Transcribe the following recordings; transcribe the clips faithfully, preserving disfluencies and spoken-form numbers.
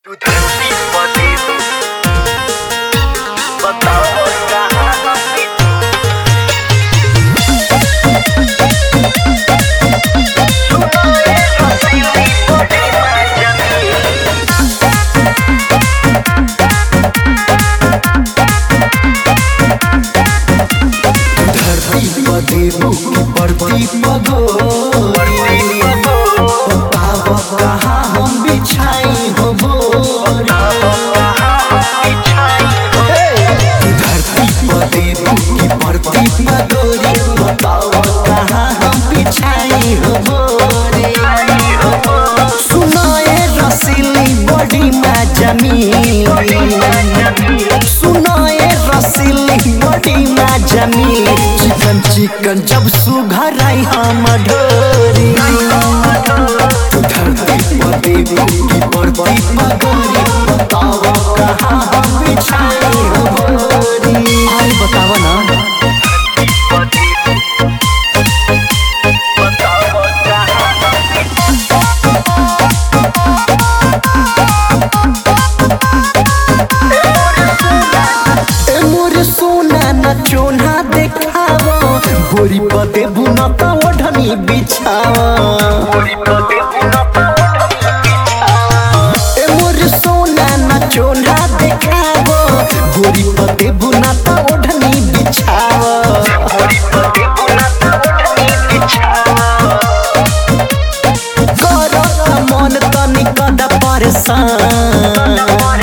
धरती पति बताओ कहाँ सुनाए हसीनी बड़ी धरती पति की पड़ती पगो बताव कहाँ हम बिछाई हो धरती पति की पड़ती पगोरी बताव कहाँ हम बिछाई हो सुनाए रसीली बड़ी माँ जमीन सुनाए रसीली बड़ी माँ जमीन चिकन चिकन जब सुघराई हम ढोरी धरती पति की पड़ती पगोरी बताव कहाँ हम बिछाई हो अरे बताव ना चोना देखावा गोरी पते बुनता ओढ़नी बिछावा ए मोर सोना ना चोना देखावा गोरी पते बुनता ओढ़नी बिछावा करत मन तनी कदा परेशान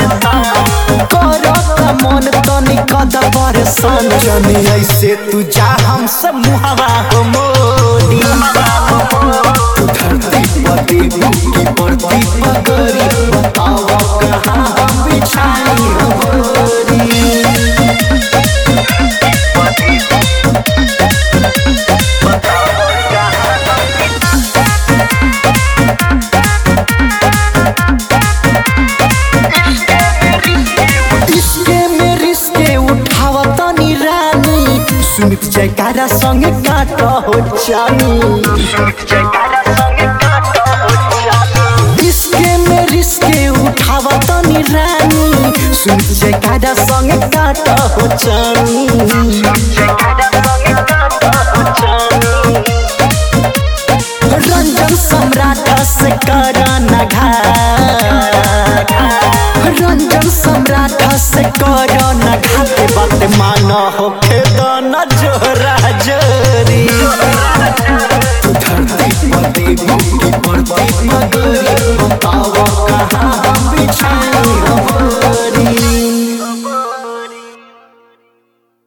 मन तनी कदा परेशान जनी ऐसे तू जा हमसे मुहवा हो मोरी धरती पति की पड़ती पगोरी बताव कहाँ हम बिछाई हो सुमित जयकारा संगे काट हो चानी रिस्के में रिस्के उठावा तनी रानी सुमित जयकारा संगे काट हो चानी।